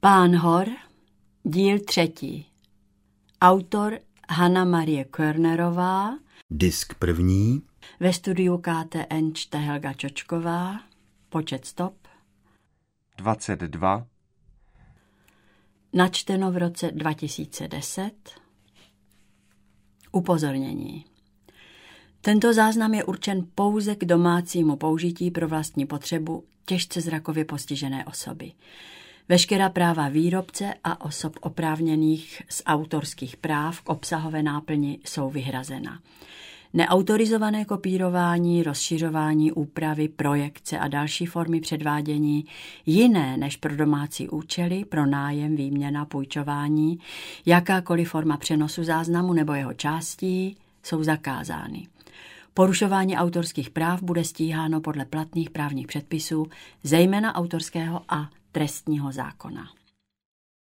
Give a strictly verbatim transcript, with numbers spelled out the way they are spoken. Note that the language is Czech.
Pán hor, díl třetí. Autor Hana Marie Körnerová. Disk první. Ve studiu K T N čte Helga Čočková. Počet stop. dvacet dva. Načteno v roce dva tisíce deset. Upozornění. Tento záznam je určen pouze k domácímu použití pro vlastní potřebu těžce zrakově postižené osoby. Veškerá práva výrobce a osob oprávněných z autorských práv k obsahové náplni jsou vyhrazena. Neautorizované kopírování, rozšiřování, úpravy, projekce a další formy předvádění jiné než pro domácí účely, pro nájem, výměna, půjčování, jakákoliv forma přenosu záznamu nebo jeho částí jsou zakázány. Porušování autorských práv bude stíháno podle platných právních předpisů, zejména autorského a trestního zákona.